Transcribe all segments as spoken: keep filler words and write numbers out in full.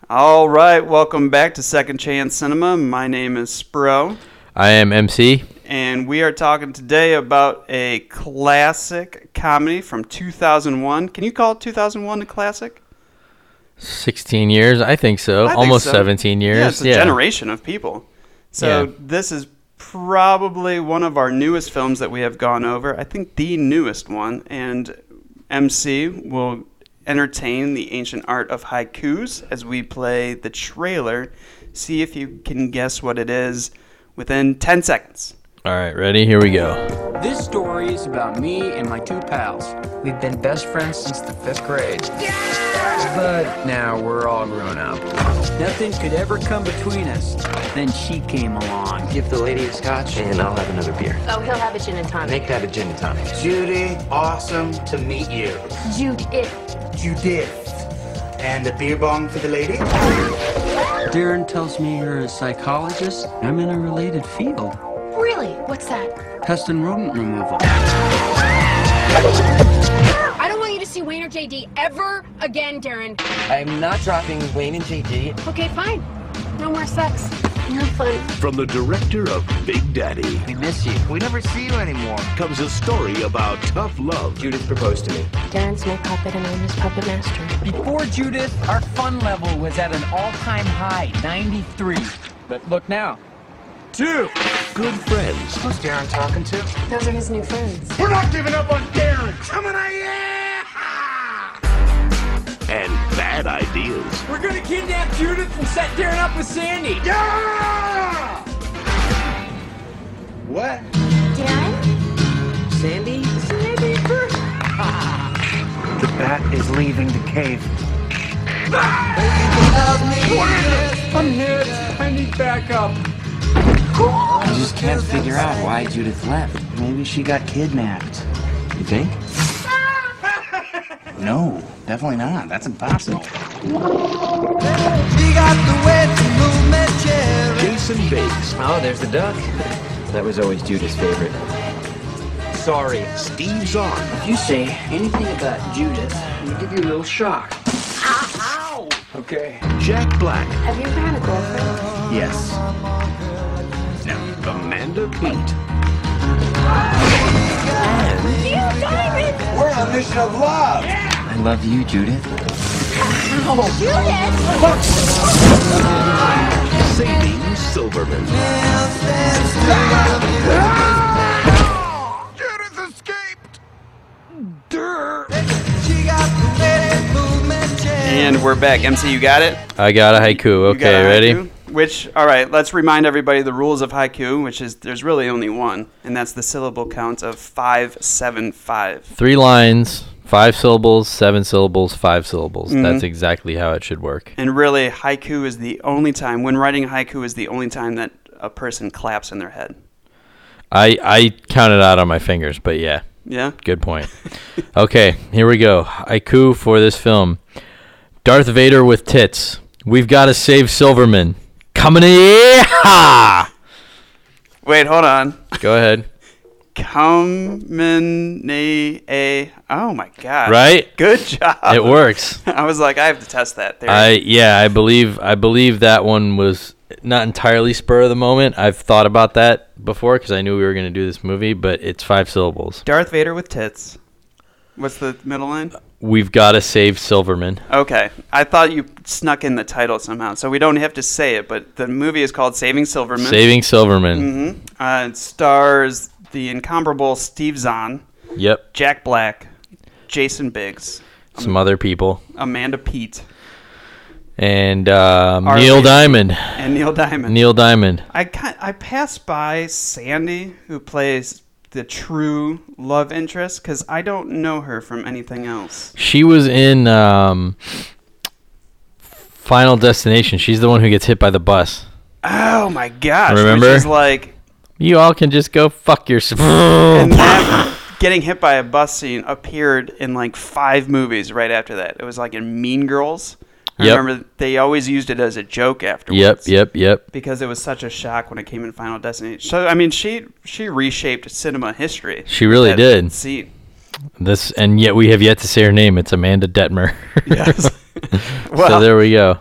All right, welcome back to Second Chance Cinema. My name is Spro. I am M C. And we are talking today about a classic comedy from two thousand one. Can you call it two thousand one a classic? sixteen years, I think so. I think Almost so. seventeen years. Yeah, it's a yeah. generation of people. So Yeah. this is probably one of our newest films that we have gone over. I think the newest one. And M C will entertain the ancient art of haikus as we play the trailer. See if you can guess what it is within ten seconds. All right, ready? Here we go. This story is about me and my two pals. We've been best friends since the fifth grade. But now we're all grown up. Nothing could ever come between us. Then she came along. Give the lady a scotch, and I'll have another beer. Oh, he'll have a gin and tonic. Make that a gin and tonic. Judy, awesome to meet you. Judith. Judith. And a beer bong for the lady? Darren tells me you're a psychologist. I'm in a related field. Really? What's that? Pest and rodent removal. I don't want you to see Wayne or J D ever again, Darren. I'm not dropping Wayne and J D. Okay, fine. No more sex. No fun. From the director of Big Daddy We miss you. We never see you anymore. comes a story about tough love. Judith proposed to me. Darren's my puppet and I'm his puppet master. Before Judith, our fun level was at an all-time high, ninety-three. But look now. Two. Good friends Who's Darren talking to? Those are his new friends. We're not giving up on Darren. Coming at you! and bad ideas. We're gonna kidnap Judith and set Darren up with Sandy. Yeah! What? Darren? Sandy? Sandy first. The bat is leaving the cave. I'm hit. I need backup. I just can't figure out why Judith left. Maybe she got kidnapped. You think? No, definitely not. That's impossible. Jason Biggs, Oh, there's the duck. That was always Judith's favorite. Sorry. Steve Zahn, If you say anything about Judith, I'm gonna give you a little shock. Ow! Okay. Jack Black, Have you ever had a girlfriend? Yes. Amanda Peet, You diamond! We're on a mission of love. I love you, Judith. Judith! Sadie Silverman, Judith escaped. And we're back. M C, you got it? I got a haiku. You got Okay, a ready? haiku? Which, all right, let's remind everybody the rules of haiku, which is there's really only one, and that's the syllable count of five, seven, five. Three lines, five syllables, seven syllables, five syllables. Mhm. That's exactly how it should work. And really, haiku is the only time, when writing haiku is the only time that a person claps in their head. I, I counted out on my fingers, but yeah, Yeah? good point. Okay, here we go. Haiku for this film. Darth Vader with tits. We've got to save Silverman. Coming in. Wait, hold on. Go ahead. Kamine a. Oh my god. Right? Good job. It works. I was like, I have to test that theory. I yeah, I believe I believe that one was not entirely spur of the moment. I've thought about that before because I knew we were going to do this movie, but it's five syllables. Darth Vader with tits. What's the middle line? We've got to save Silverman. Okay. I thought you snuck in the title somehow, so we don't have to say it, but the movie is called Saving Silverman. Saving Silverman. Mm-hmm. Uh, it stars the incomparable Steve Zahn, Yep. Jack Black, Jason Biggs, Some other people. Amanda Peet, And um, Our Neil lady. Diamond. and Neil Diamond. Neil Diamond. I ki- I passed by Sandy, who plays the true love interest, because I don't know her from anything else. She was in um, Final Destination. She's the one who gets hit by the bus. Oh my gosh! Remember? Which is like, You all can just go fuck yourself. and that getting hit by a bus scene appeared in like five movies right after that. It was like in Mean Girls. I Yep. remember they always used it as a joke afterwards. Yep, yep, yep. Because it was such a shock when it came in Final Destination. So I mean, she she reshaped cinema history. She really That did. scene. This and yet we have yet to say her name. It's Amanda Detmer. Yes. So Well, there we go.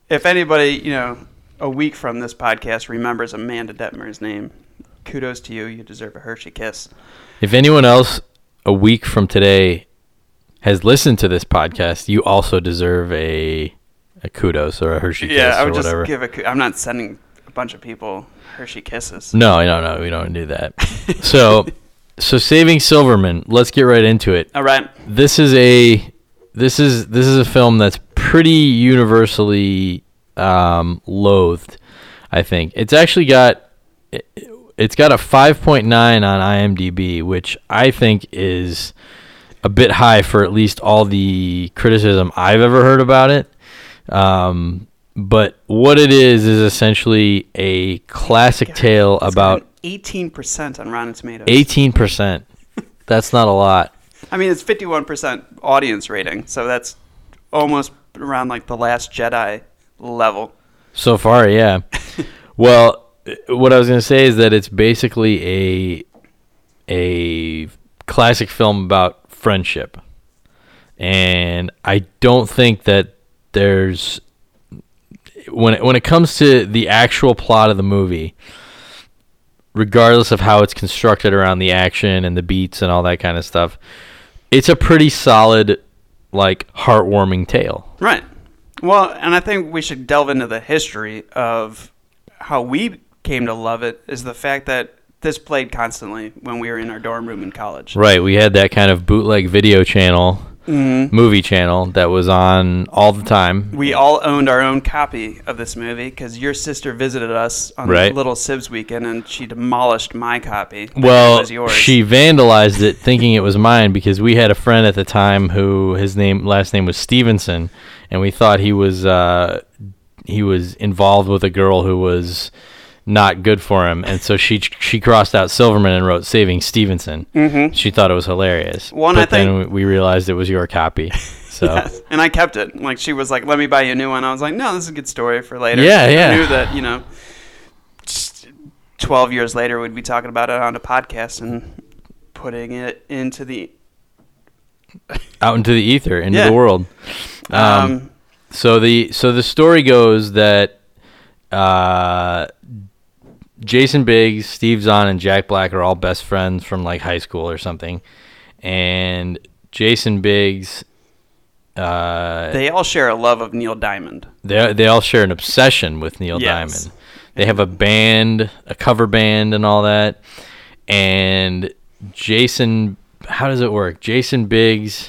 if anybody, you know, a week from this podcast remembers Amanda Detmer's name, kudos to you. You deserve a Hershey kiss. If anyone else a week from today has listened to this podcast, you also deserve a a kudos or a Hershey kiss Yeah, I would or just whatever. give a. ku- I'm not sending a bunch of people Hershey kisses. No, no, no, we don't do that. so, so Saving Silverman. Let's get right into it. All right. This is a this is this is a film that's pretty universally um, loathed. I think it's actually got it, it's got a five point nine on IMDb, which I think is a bit high for at least all the criticism I've ever heard about it. Um, but what it is is essentially a classic tale It's about got an eighteen percent on Rotten Tomatoes. eighteen percent. That's not a lot. I mean, it's fifty-one percent audience rating, so that's almost around like The Last Jedi level. So far, yeah. Well, what I was going to say is that it's basically a a classic film about friendship. And I don't think that there's when it, when it comes to the actual plot of the movie, regardless of how it's constructed around the action and the beats and all that kind of stuff, it's a pretty solid, like, heartwarming tale. Right. Well, and I think we should delve into the history of how we came to love it, is the fact that this played constantly when we were in our dorm room in college. Right, we had that kind of bootleg video channel, Mm-hmm. movie channel, that was on all the time. We all owned our own copy of this movie because your sister visited us on Right. Little Sibs weekend and she demolished my copy. It Well, was yours. she vandalized it thinking it was mine because we had a friend at the time who his name last name was Stevenson, and we thought he was uh, he was involved with a girl who was not good for him, and so she she crossed out Silverman and wrote Saving Stevenson. Mm-hmm. She thought it was hilarious. Well, and but I then think- we realized it was your copy. So Yes. And I kept it. Like, she was like, let me buy you a new one. I was like, no, this is a good story for later. Yeah, yeah. I knew that, you know, just twelve years later we'd be talking about it on a podcast and putting it into the... out into the ether, into Yeah. the world. Um, Um, so the so the story goes that uh, Jason Biggs, Steve Zahn, and Jack Black are all best friends from like high school or something, and Jason Biggs, uh, they all share a love of Neil Diamond. they they all share an obsession with Neil Yes. Diamond. They have a band, a cover band, and all that. And Jason, how does it work? Jason Biggs,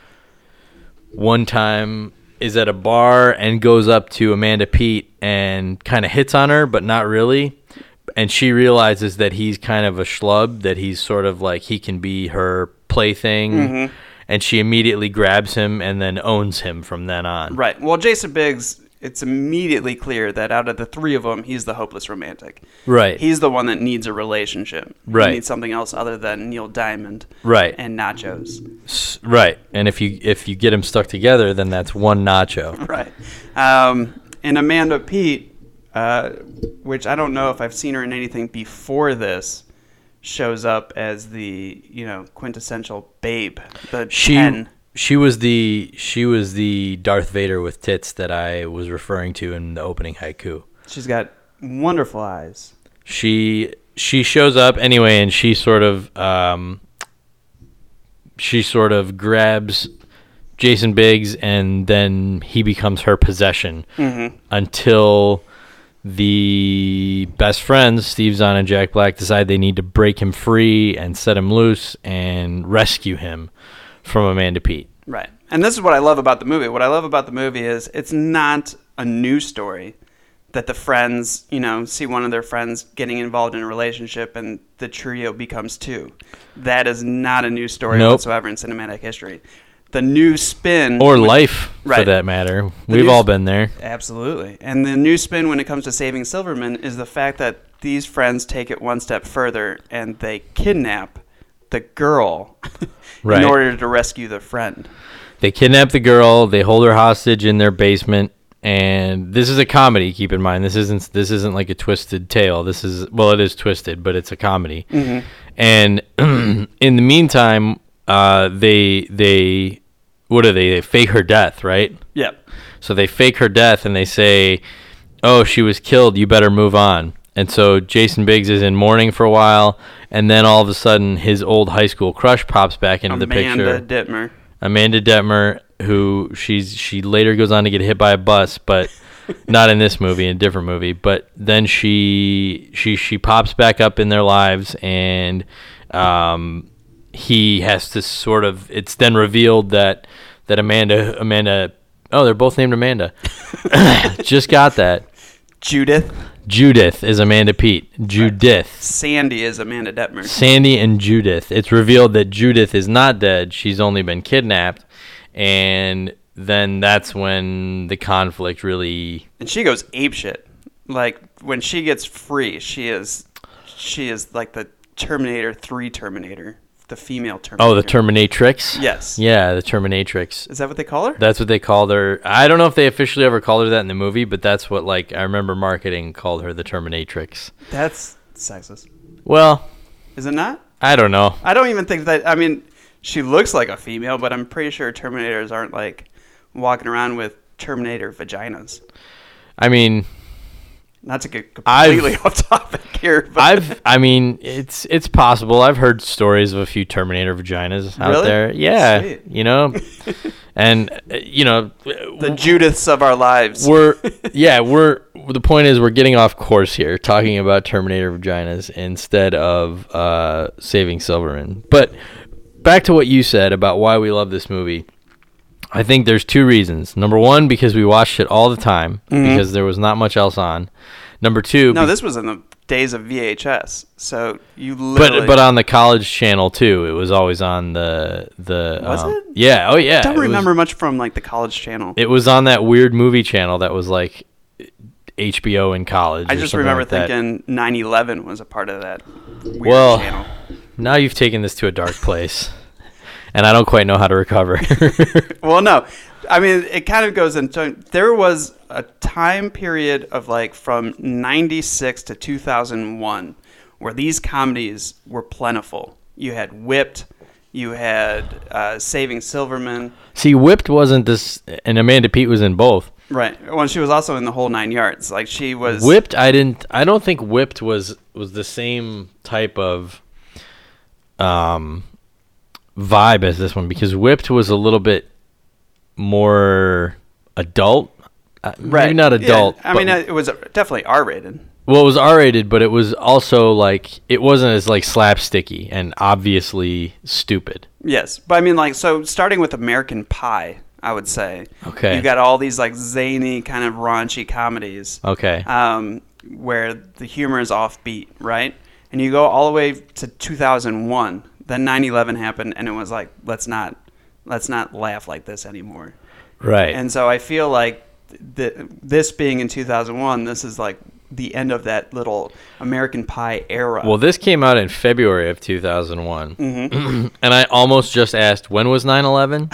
one time, is at a bar and goes up to Amanda Peet and kind of hits on her, but not really. And she realizes that he's kind of a schlub, that he's sort of like he can be her plaything. Mm-hmm. And she immediately grabs him and then owns him from then on. Right. Well, Jason Biggs, it's immediately clear that out of the three of them, he's the hopeless romantic. Right. He's the one that needs a relationship. Right. He needs something else other than Neil Diamond. Right. And nachos. S- Right. And if you if you get them stuck together, then that's one nacho. Right. Um, and Amanda Peet, uh, which I don't know if I've seen her in anything before this, shows up as the, you know, quintessential babe. The She ten. she was the she was the Darth Vader with tits that I was referring to in the opening haiku. She's got wonderful eyes. She she shows up anyway, and she sort of um she sort of grabs Jason Biggs, and then he becomes her possession Mm-hmm. until the best friends, Steve Zahn and Jack Black, decide they need to break him free and set him loose and rescue him from Amanda Peet. Right. And this is what I love about the movie. What I love about the movie is it's not a new story that the friends, you know, see one of their friends getting involved in a relationship and the trio becomes two. That is not a new story Nope. whatsoever in cinematic history. The new spin... Or which- life, for Right. that matter. The We've new all s- been there. Absolutely. And the new spin when it comes to Saving Silverman is the fact that these friends take it one step further and they kidnap the girl Right. in order to rescue the friend. They kidnap the girl. They hold her hostage in their basement. And this is a comedy. Keep in mind, this isn't this isn't like a twisted tale. This is well, it is twisted, but it's a comedy. Mm-hmm. And in the meantime, uh, they they what do they, they fake her death, right? Yep. So they fake her death and they say, oh, she was killed, you better move on. And so Jason Biggs is in mourning for a while, and then all of a sudden his old high school crush pops back into the picture. Amanda Dittmer. Amanda Detmer, who she's she later goes on to get hit by a bus, but not in this movie, in a different movie. But then she she she pops back up in their lives, and um, he has to sort of. It's then revealed that that Amanda Amanda. Oh, they're both named Amanda. Just got that. Judith. Judith is Amanda Pete. Judith. Sandy is Amanda Detmer. Sandy and Judith. It's revealed that Judith is not dead. She's only been kidnapped. And then that's when the conflict really... And she goes apeshit. Like, when she gets free, she is she is like the Terminator three Terminator. The female Terminator. Oh, the Terminatrix? Yes. Yeah, the Terminatrix. Is that what they call her? That's what they called her. I don't know if they officially ever called her that in the movie, but that's what, like, I remember marketing called her the Terminatrix. That's sexist. Well... Is it not? I don't know. I don't even think that... I mean, she looks like a female, but I'm pretty sure Terminators aren't, like, walking around with Terminator vaginas. I mean... Not to get completely I've, off topic here, but I've, I mean, it's it's possible. I've heard stories of a few Terminator vaginas out really? there. Yeah, Sweet. you know, and uh, you know, the Judiths of our lives. We're yeah, we're the point is we're getting off course here, talking about Terminator vaginas instead of uh, Saving Silverman. But back to what you said about why we love this movie. I think there's two reasons. Number one, because we watched it all the time, mm-hmm. because there was not much else on. Number two... No, be- this was in the days of V H S, so you literally... But but on the college channel, too. It was always on the... the was um, it? Yeah, oh yeah. I don't remember was, much from, like, the college channel. It was on that weird movie channel that was, like, H B O in college. I just remember like thinking nine eleven was a part of that weird well, channel. Now you've taken this to a dark place. And I don't quite know how to recover. Well, no. I mean, it kind of goes into... There was a time period of, like, from ninety-six to two thousand one where these comedies were plentiful. You had Whipped. You had uh, Saving Silverman. See, Whipped wasn't this... And Amanda Pete was in both. Right. Well, she was also in The Whole Nine Yards. Like, she was... Whipped, I didn't... I don't think Whipped was was the same type of... um. vibe as this one, because Whipped was a little bit more adult, uh, right? Maybe not adult. Yeah. I mean, it was definitely R-rated. Well, it was R-rated, but it was also like it wasn't as like slapsticky and obviously stupid. Yes, but I mean, like, so starting with American Pie, I would say. Okay. You got all these like zany kind of raunchy comedies. Okay. Um, where the humor is offbeat, right? And you go all the way to two thousand one. Then nine eleven happened, and it was like, let's not, let's not laugh like this anymore. Right. And so I feel like th- this being in two thousand one, this is like the end of that little American Pie era. Well, this came out in February of two thousand one, mm-hmm. and I almost just asked, when was nine eleven?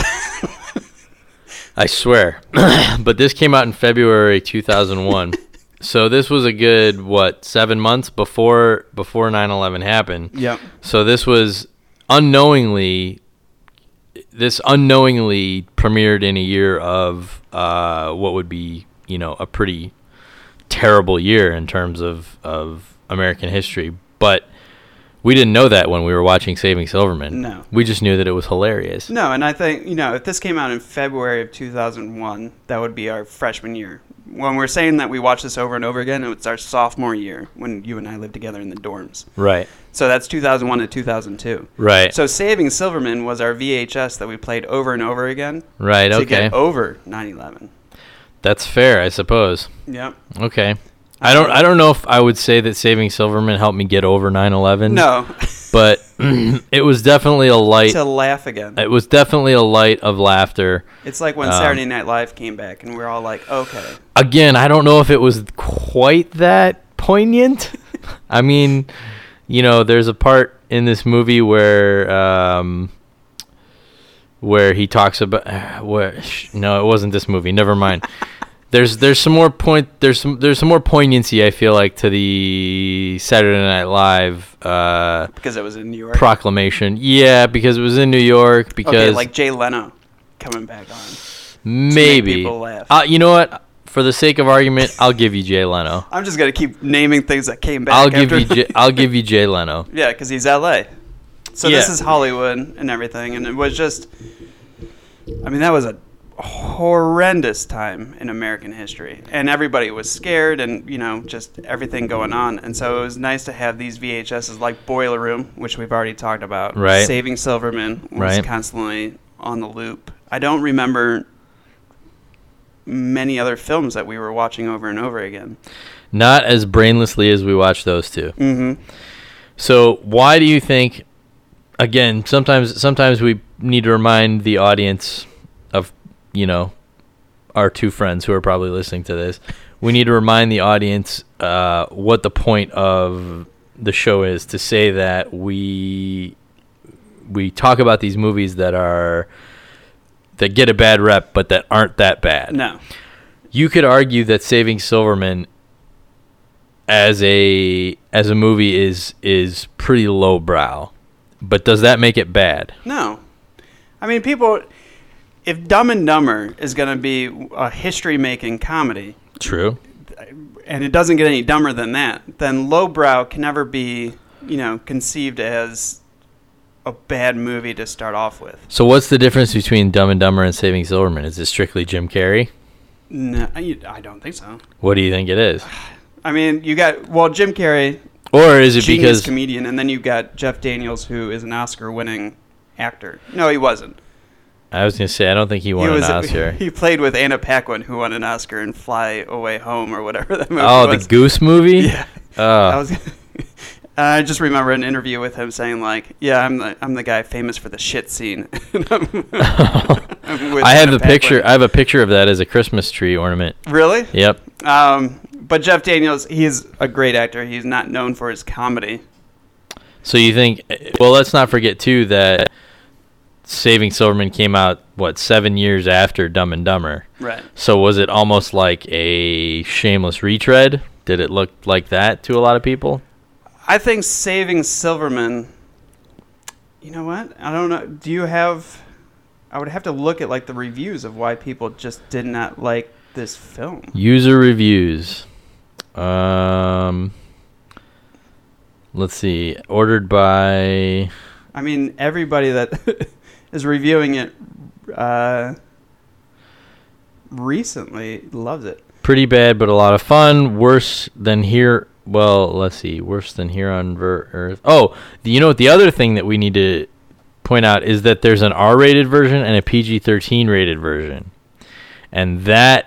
I swear. But this came out in February two thousand one. So this was a good, what, seven months before before nine eleven happened. Yep. So this was unknowingly, this unknowingly premiered in a year of uh, what would be, you know, a pretty terrible year in terms of, of American history. But we didn't know that when we were watching Saving Silverman. No. We just knew that it was hilarious. No, and I think, you know, if this came out in February of two thousand one, that would be our freshman year. When we're saying that we watch this over and over again, it's our sophomore year when you and I lived together in the dorms. Right. So that's two thousand one to two thousand two. Right. So Saving Silverman was our V H S that we played over and over again. Right, to okay. get over nine eleven. That's fair, I suppose. Yep. Okay. I don't I don't know if I would say that Saving Silverman helped me get over nine eleven. No. But it was definitely a light. To laugh again. It was definitely a light of laughter. It's like when um, Saturday Night Live came back and we're all like, okay. Again, I don't know if it was quite that poignant. I mean, you know, there's a part in this movie where um, where he talks about uh, where sh- no, it wasn't this movie. Never mind. There's there's some more point there's some there's some more poignancy, I feel like, to the Saturday Night Live uh, because it was in New York proclamation. Yeah, because it was in New York. Because okay, like Jay Leno. coming back on. Maybe. people laugh. Uh, you know what? For the sake of argument, I'll give you Jay Leno. I'm just gonna keep naming things that came back. I'll give after. you. J- I'll give you Jay Leno. Yeah, because he's L A. So Yeah. this is Hollywood and everything, and it was just. I mean, that was a horrendous time in American history, and everybody was scared, and you know, just everything going on. And so it was nice to have these V H Ses like Boiler Room, which we've already talked about. Right. Saving Silverman was Right. constantly on the loop. I don't remember many other films that we were watching over and over again. Not as brainlessly as we watch those two. Mm-hmm. So why do you think? Again, sometimes sometimes we need to remind the audience of, you know, our two friends who are probably listening to this. We need to remind the audience uh, what the point of the show is, to say that we we talk about these movies that are that get a bad rep, but that aren't that bad. No. You could argue that Saving Silverman as a as a movie is is pretty lowbrow, but does that make it bad? No. I mean, people, if Dumb and Dumber is going to be a history-making comedy, True. and it doesn't get any dumber than that, then lowbrow can never be, you know, conceived as a bad movie to start off with. So what's the difference between Dumb and Dumber and Saving Silverman? Is it strictly Jim Carrey? No, I I don't think so. What do you think it is? I mean, you got, well, Jim Carrey, Or is it genius because comedian, and then you've got Jeff Daniels, who is an Oscar-winning actor. No, he wasn't. I was going to say I don't think he won he an was, Oscar. He played with Anna Paquin, who won an Oscar in Fly Away Home or whatever that movie Oh, was. the Goose movie? Yeah. Oh. I was. I just remember an interview with him saying like, "Yeah, I'm the I'm the guy famous for the shit scene." I'm, I'm with I have Anna the picture. Paquin. I have a picture of that as a Christmas tree ornament. Really? Yep. Um, but Jeff Daniels, he's a great actor. He's not known for his comedy. So you think? Well, let's not forget too that Saving Silverman came out what seven years after Dumb and Dumber. Right. So was it almost like a shameless retread? Did it look like that to a lot of people? I think Saving Silverman. You know what? I don't know. Do you have? I would have to look at like the reviews of why people just did not like this film. User reviews. Um, let's see. Ordered by. I mean, everybody that is reviewing it uh, recently loves it. Pretty bad, but a lot of fun. Worse than here. Well, let's see. Worse than here on Ver- Earth. Oh, the, you know what? The other thing that we need to point out is that there's an R-rated version and a P G thirteen rated version, and that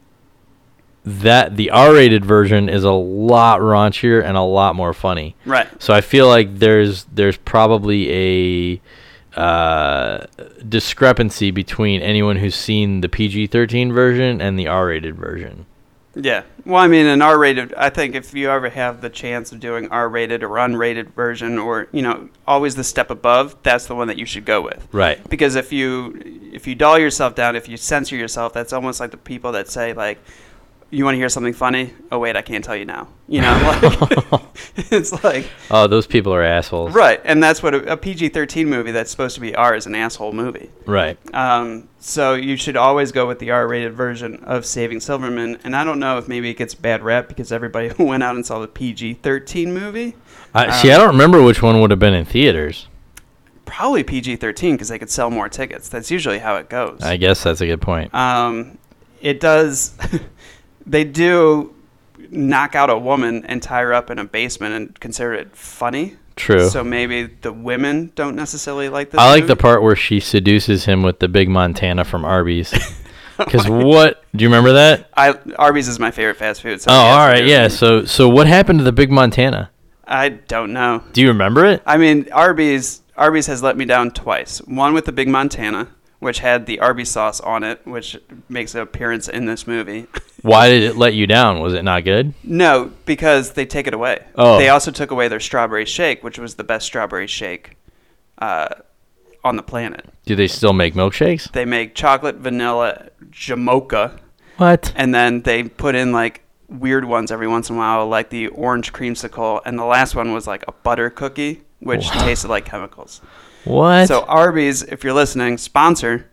that the R-rated version is a lot raunchier and a lot more funny. Right. So I feel like there's there's probably a uh, discrepancy between anyone who's seen the P G thirteen version and the R-rated version. Yeah. Well, I mean, an R-rated, I think if you ever have the chance of doing R-rated or unrated version or, you know, always the step above, that's the one that you should go with. Right. Because if you if you dull yourself down, if you censor yourself, that's almost like the people that say, like, you want to hear something funny? Oh, wait, I can't tell you now. You know, like, it's like... Oh, those people are assholes. Right, and that's what a, a P G thirteen movie that's supposed to be R is an asshole movie. Right. Um, so you should always go with the R-rated version of Saving Silverman. And I don't know if maybe it gets a bad rep because everybody went out and saw the P G thirteen movie. I, Um, see, I don't remember which one would have been in theaters. Probably P G thirteen because they could sell more tickets. That's usually how it goes. I guess that's a good point. Um, it does... They do knock out a woman and tie her up in a basement and consider it funny. True. So maybe the women don't necessarily like this I like movie. the part where she seduces him with the big Montana from Arby's. Because what? Do you remember that? I, Arby's is my favorite fast food. So Oh, yes, all I right, do. yeah. So, so what happened to the big Montana? I don't know. Do you remember it? I mean, Arby's Arby's has let me down twice. One with the Big Montana, which had the Arby's sauce on it, which makes an appearance in this movie. Why did it let you down? Was it not good? No, because they take it away. Oh. They also took away their strawberry shake, which was the best strawberry shake uh, on the planet. Do they still make milkshakes? They make chocolate vanilla jamocha, What? and then they put in like weird ones every once in a while, like the orange creamsicle, and the last one was like a butter cookie, which tasted like chemicals. What? So Arby's, if you're listening, sponsor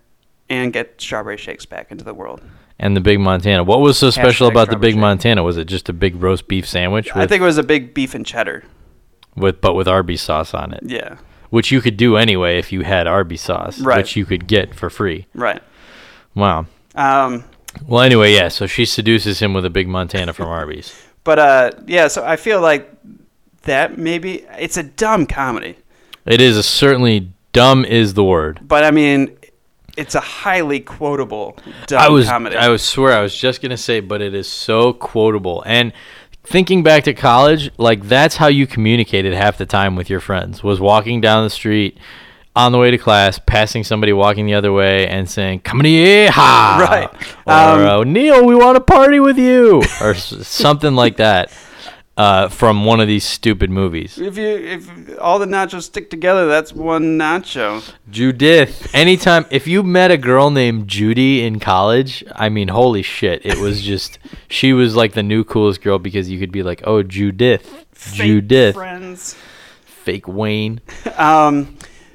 and get Strawberry Shakes back into the world. And the Big Montana. What was so special Hashtag about the Strawberry Big Shake. Montana? Was it just a big roast beef sandwich? With, I think it was a big beef and cheddar. with but with Arby's sauce on it. Yeah. Which you could do anyway if you had Arby's sauce, Right. which you could get for free. Right. Wow. Um, Well, anyway, yeah. So she seduces him with a Big Montana from Arby's. but uh, yeah, so I feel like that maybe it's a dumb comedy, It is a certainly dumb is the word. but I mean, it's a highly quotable dumb I was comedy. I was swear I was just gonna say, but it is so quotable. And thinking back to college, like that's how you communicated half the time with your friends, was walking down the street on the way to class, passing somebody walking the other way and saying, "Come here, ha!" Right. Or, Um, uh, Neil, we want to party with you. Or s- something like that uh, from one of these stupid movies. if you if all the nachos stick together, that's one nacho. Judith. Anytime, if you met a girl named Judy in college, I mean, holy shit. It was just, she was like the new coolest girl because you could be like, oh, Judith. Fake Judith. friends. Fake Wayne. Um,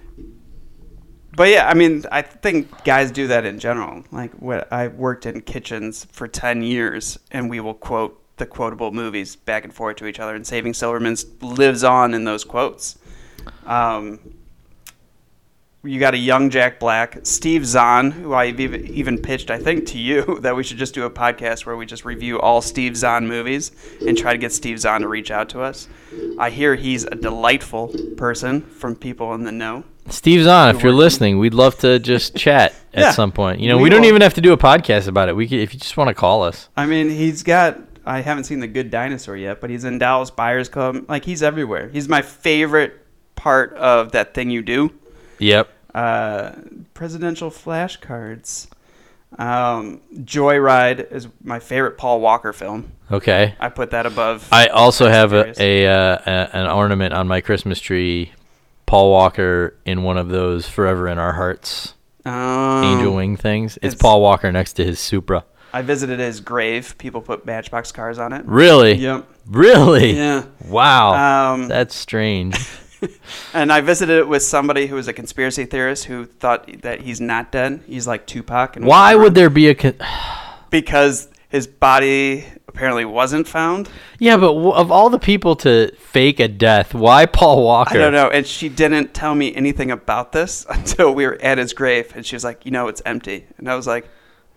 but yeah, I mean, I think guys do that in general. Like, what I worked in kitchens for ten years, and we will quote the quotable movies back and forth to each other, and Saving Silverman lives on in those quotes. Um, you got a young Jack Black, Steve Zahn, who I've even, even pitched, I think, to you that we should just do a podcast where we just review all Steve Zahn movies and try to get Steve Zahn to reach out to us. I hear he's a delightful person from people in the know. Steve Zahn, if you're listening, we'd love to just chat at Yeah. some point. You know, We we, don't will. even have to do a podcast about it. We could, if you just want to call us. I mean, he's got, I haven't seen The Good Dinosaur yet, but he's in Dallas Buyers Club. Like, he's everywhere. He's my favorite part of That Thing You Do. Yep. Uh, presidential flashcards. Um, Joyride is my favorite Paul Walker film. Okay. I put that above. I also Fast have and a, Furious. a, uh, a an ornament on my Christmas tree, Paul Walker in one of those Forever in Our Hearts Um, angel wing things. It's, it's- Paul Walker next to his Supra. I visited his grave. People put Matchbox cars on it. Really? Yep. Really? Yeah. Wow. Um, That's strange. And I visited it with somebody who was a conspiracy theorist who thought that he's not dead. He's like Tupac. And Why would there be a... Con- Because his body apparently wasn't found. yeah, but w- of all the people to fake a death, why Paul Walker? I don't know. And she didn't tell me anything about this until we were at his grave. And she was like, you know, it's empty. And I was like,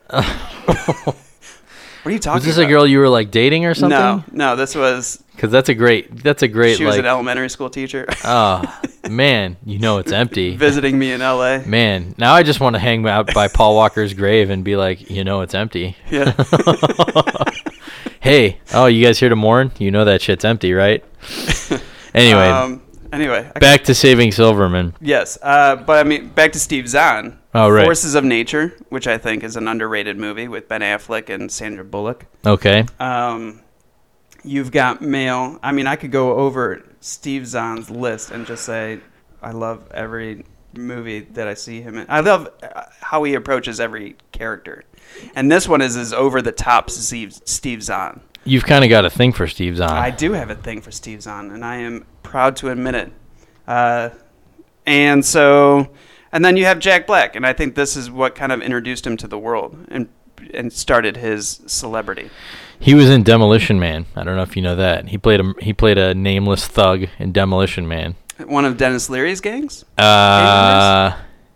what are you talking Was this about? a girl you were like dating or something? No, no, this was, Because that's a great... That's a great she was like... an elementary school teacher Oh, man. You know it's empty. visiting me in L A. Man, now I just want to hang out by Paul Walker's grave and be like, you know, it's empty. Yeah. Hey, oh, you guys here to mourn? You know that shit's empty, right? Anyway, Um, anyway. I- back to Saving Silverman. Yes. Uh, but I mean, back to Steve Zahn. Oh, right. Forces of Nature, which I think is an underrated movie with Ben Affleck and Sandra Bullock. Okay. Um, you've got male. I mean, I could go over Steve Zahn's list and just say I love every movie that I see him in. I love uh, how he approaches every character. And this one is as over the top Steve, Steve Zahn. You've kind of got a thing for Steve Zahn. I do have a thing for Steve Zahn, and I am proud to admit it. Uh, and so, and then you have Jack Black, and I think this is what kind of introduced him to the world and and started his celebrity. He was in Demolition Man. I don't know if you know that. He played a he played a nameless thug in Demolition Man. One of Dennis Leary's gangs? Uh,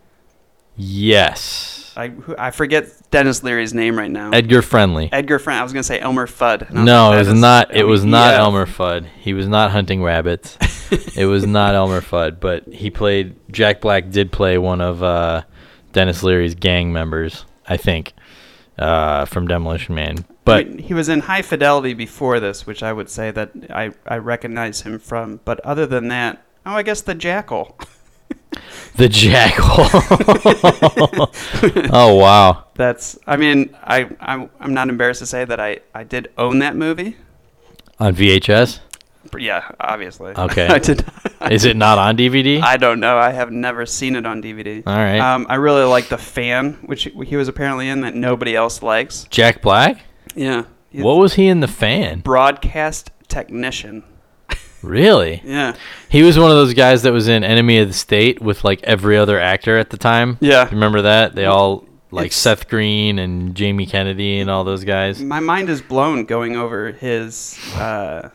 yes. I, who- I forget Dennis Leary's name right now. Edgar Friendly. Edgar Friend. I was going to say Elmer Fudd. and I No, like, it that was is not. It was not yeah. Elmer Fudd. He was not hunting rabbits. It was not Elmer Fudd, but he played. Jack Black did play one of uh, Dennis Leary's gang members, I think, uh, from Demolition Man. But I mean, he was in High Fidelity before this, which I would say that I, I recognize him from. But other than that, oh, I guess The Jackal. the Jackal. Oh wow! That's, I mean, I, I'm, I'm not embarrassed to say that I, I did own that movie. On V H S. But yeah, obviously. Okay. I did. Is it not on D V D? I don't know. I have never seen it on D V D. All right. Um, I really like The Fan, which he was apparently in that nobody else likes. Jack Black. Yeah. He's What was he in The Fan? broadcast technician. Really? Yeah. He was one of those guys that was in Enemy of the State with like every other actor at the time. Yeah. Remember that? They all like It's- Seth Green and Jamie Kennedy and all those guys. My mind is blown going over his uh,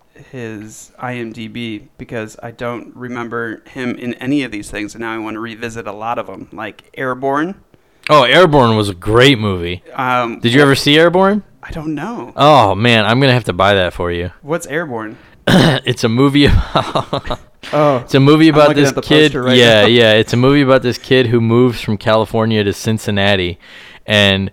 his IMDb because I don't remember him in any of these things, and now I want to revisit a lot of them, like Airborne. Oh, Airborne was a great movie. Um, Did you ever see Airborne? I don't know. Oh man, I'm gonna have to buy that for you. What's Airborne? It's a movie about Oh, it's a movie I'm about looking this at the kid. poster right yeah, now. yeah, it's a movie about this kid who moves from California to Cincinnati, and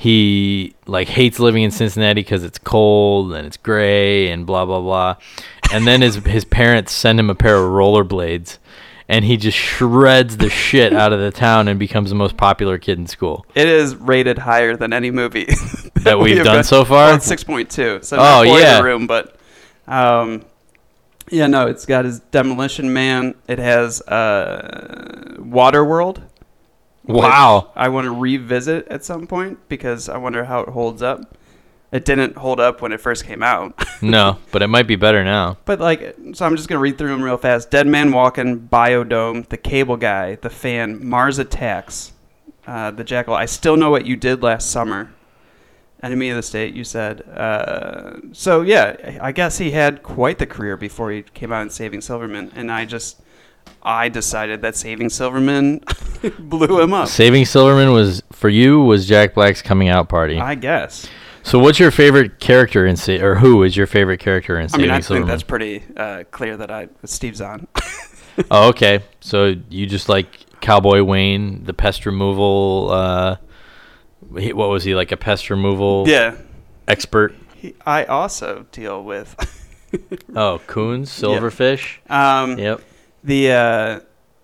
he like hates living in Cincinnati because it's cold and it's gray and blah blah blah. And then his his parents send him a pair of rollerblades, and he just shreds the shit out of the town and becomes the most popular kid in school. It is rated higher than any movie That we've we have done done. so far? Well, it's six point two. So Oh, not Boiler yeah. Room, but um, yeah, no, it's got his Demolition Man. It has uh, Waterworld. Wow. which I want to revisit at some point because I wonder how it holds up. It didn't hold up when it first came out. No, but it might be better now. But like, so I'm just gonna read through them real fast. Dead Man Walking, Biodome, The Cable Guy, The Fan, Mars Attacks, uh, The Jackal. I Still Know What You Did Last Summer. Enemy of the State, you said. Uh, so yeah, I guess he had quite the career before he came out in Saving Silverman, and I just, I decided that Saving Silverman blew him up. Saving Silverman was for you was Jack Black's coming out party. I guess. So what's your favorite character in Sa- or who is your favorite character in I Saving mean, I Silverman? think that's pretty uh, clear that I Steve Zahn. Oh, okay. So you just like Cowboy Wayne, the pest removal. Uh, he, what was he like? A pest removal Yeah. expert. He, I also deal with. Oh, coons, silverfish. Um, Yep. The uh,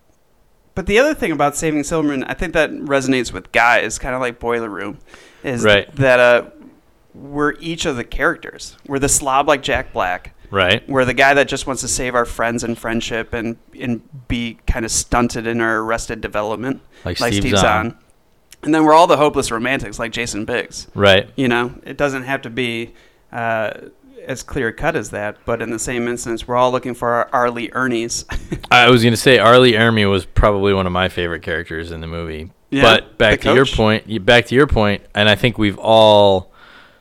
but the other thing about Saving Silverman, I think that resonates with guys, kind of like Boiler Room, is Right. that uh, we're each of the characters. We're the slob like Jack Black. Right. We're the guy that just wants to save our friends and friendship and and be kind of stunted in our arrested development, Like Steve Zahn. Zahn. And then we're all the hopeless romantics like Jason Biggs. Right. You know, it doesn't have to be uh, as clear cut as that, but in the same instance, we're all looking for our Arlie Ernies. I was gonna say Arlie Ermy was probably one of my favorite characters in the movie. Yeah, But back the to your coach. point, you- back to your point, and I think we've all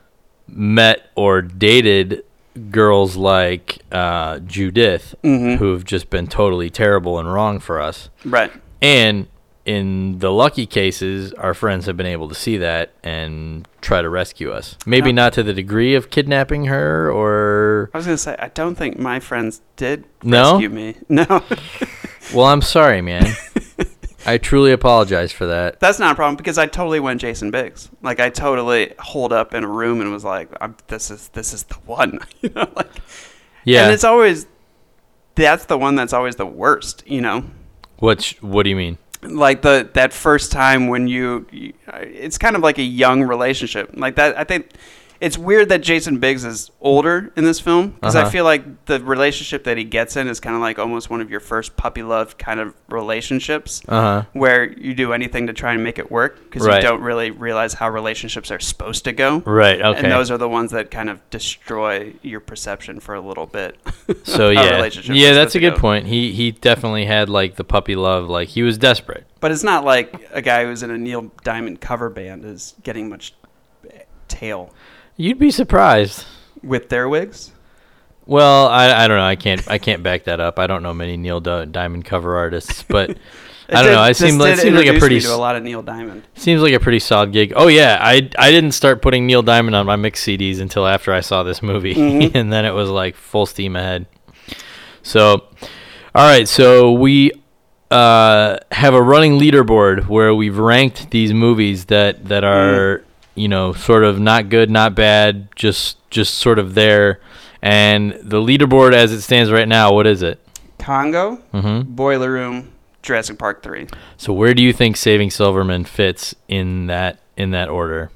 met or dated girls like uh, Judith, Mhm. who have just been totally terrible and wrong for us. Right. And in the lucky cases, our friends have been able to see that and try to rescue us. Maybe Oh. not to the degree of kidnapping her, or I was gonna say I don't think my friends did No? rescue me. No, well, I'm sorry, man. I truly apologize for that. that's not a problem because I totally went Jason Biggs. Like I totally holed up in a room and was like, I'm, "This is this is the one." You know, like Yeah. And it's always that's the one that's always the worst. You know, Which, what do you mean? like the that first time when you, you it's kind of like a young relationship like that. I think it's weird that Jason Biggs is older in this film because Uh-huh. I feel like the relationship that he gets in is kind of like almost one of your first puppy love kind of relationships Uh-huh. where you do anything to try and make it work because Right. you don't really realize how relationships are supposed to go. Right, okay. And those are the ones that kind of destroy your perception for a little bit. So of how yeah, relationships yeah, are that's supposed a to good go. point. He he definitely had like the puppy love, like he was desperate. But it's not like a guy who's in a Neil Diamond cover band is getting much tail You'd be surprised. with their wigs. Well, I I don't know. I can't I can't back that up. I don't know many Neil Di- Diamond cover artists, but I don't did- know. I this seem like did seems like a introduce pretty me to a s- lot of Neil Diamond. seems like a pretty solid gig. Oh yeah, I I didn't start putting Neil Diamond on my mix C Ds until after I saw this movie, Mhm. and then it was like full steam ahead. So, all right, so we uh, have a running leaderboard where we've ranked these movies that that are you know sort of not good, not bad, just just sort of there. And the leaderboard as it stands right now, what is it? Congo, Mm-hmm. Boiler Room, Jurassic Park three. So where do you think Saving Silverman fits in that in that order?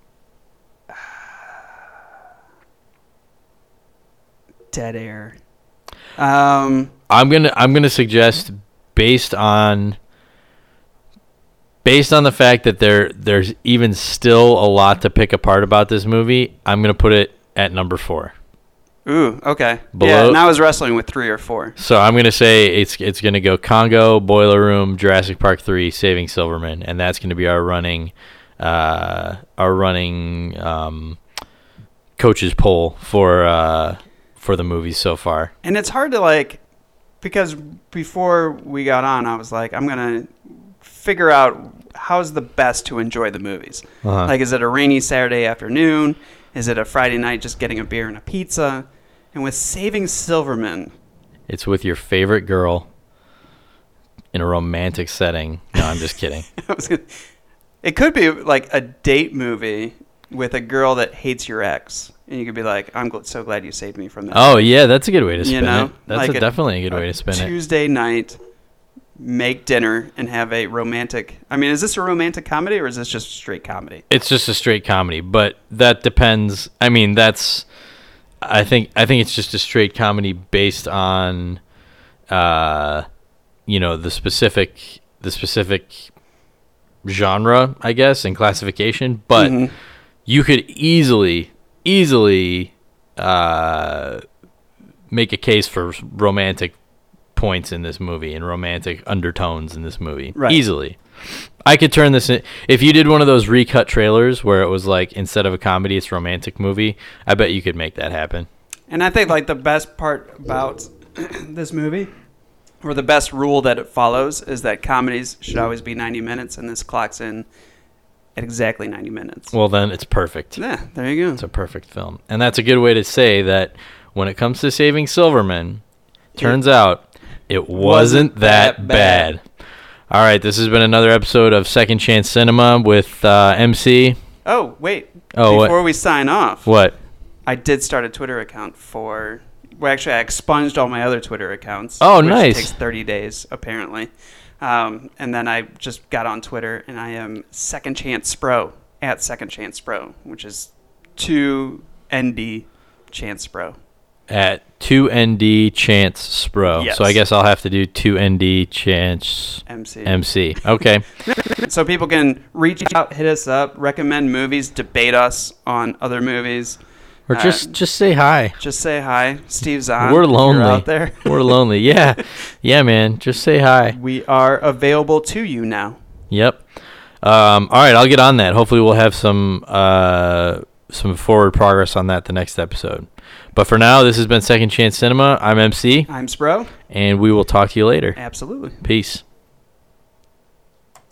Dead Air. Um, I'm gonna I'm gonna suggest based on based on the fact that there there's even still a lot to pick apart about this movie, I'm gonna put it at number four. ooh, okay. Below- Yeah, and I was wrestling with three or four. So I'm gonna say it's it's gonna go Congo, Boiler Room, Jurassic Park three, Saving Silverman, and that's gonna be our running uh, our running um, coaches poll for uh, for the movies so far. And it's hard to like, because before we got on, I was like, I'm gonna figure out how's the best to enjoy the movies. Uh-huh. Like, is it a rainy Saturday afternoon? Is it a Friday night just getting a beer and a pizza? And with Saving Silverman, It's with your favorite girl in a romantic setting. No, I'm just kidding. I was gonna, it could be like a date movie with a girl that hates your ex, and you could be like, "I'm gl- so glad you saved me from that." Oh yeah, that's a good way to spin you know, it. That's like a, definitely a good way to spin it. Tuesday night, make dinner and have a romantic. I mean, is this a romantic comedy or is this just straight comedy? It's just a straight comedy, but that depends. I mean, that's. I think I think it's just a straight comedy based on, uh, you know, the specific the specific genre, I guess, and classification. But Mhm. you could easily easily uh, make a case for romantic points in this movie and romantic undertones in this movie. Right. Easily. I could turn this in, if you did one of those recut trailers where it was like instead of a comedy it's a romantic movie, I bet you could make that happen. And I think like the best part about this movie, or the best rule that it follows, is that comedies should always be ninety minutes, and this clocks in at exactly ninety minutes. Well, then it's perfect. Yeah, there you go. It's a perfect film. And that's a good way to say that when it comes to Saving Silverman, turns out it wasn't, wasn't that, that bad. bad. All right, this has been another episode of Second Chance Cinema with uh, M C. Oh, wait. Oh, Before what? we sign off, What? I did start a Twitter account for... Well, actually, I expunged all my other Twitter accounts. Oh, which nice. takes thirty days, apparently. Um, and then I just got on Twitter, and I am Second Chance Spro, at Second Chance Spro, which is two N D Chance Spro. At two N D Chance Spro. Yes. So I guess I'll have to do two N D Chance M C. M C. Okay. So people can reach out, hit us up, recommend movies, debate us on other movies. Or Uh, just just say hi. Just say hi. Steve Zahn. We're if you're lonely. out there. We're lonely. Yeah. Yeah, man. Just say hi. We are available to you now. Yep. Um, all right, I'll get on that. Hopefully we'll have some uh, some forward progress on that the next episode. But for now, this has been Second Chance Cinema. I'm M C. I'm Spro. And we will talk to you later. Absolutely. Peace.